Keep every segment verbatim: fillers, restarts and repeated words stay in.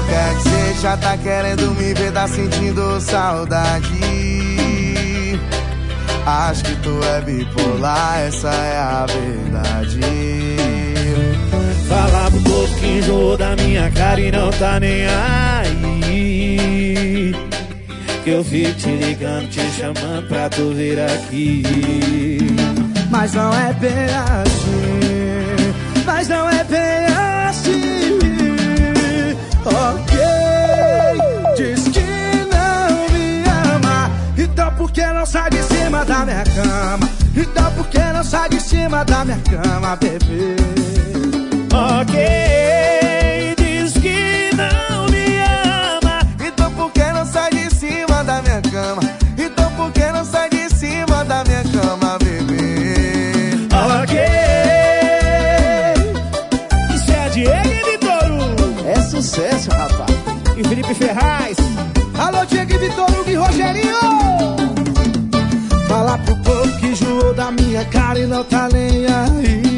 quer dizer, já tá querendo me ver, tá sentindo saudade. Acho que tu é bipolar, essa é a verdade. Fala pro povo que enjoou da minha cara e não tá nem aí, que eu fico te ligando, te chamando pra tu vir aqui. Mas não é bem assim, mas não é bem assim. Ok, diz que não me ama, então por que não sai de cima da minha cama? Então por que não sai de cima da minha cama, bebê? Ok, diz que não me ama, então por que não sai de cima da minha cama? Então por que não sai de cima da minha cama, bebê? Ok. Isso é Diego e Vitor Hugo. É sucesso, rapaz. E Felipe Ferraz. Alô, Diego e Vitor Hugo e Rogerinho. Fala pro povo que enjoou da minha cara e não tá nem aí,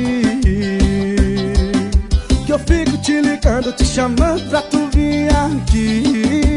que eu fico te ligando, te chamando pra tu vir aqui.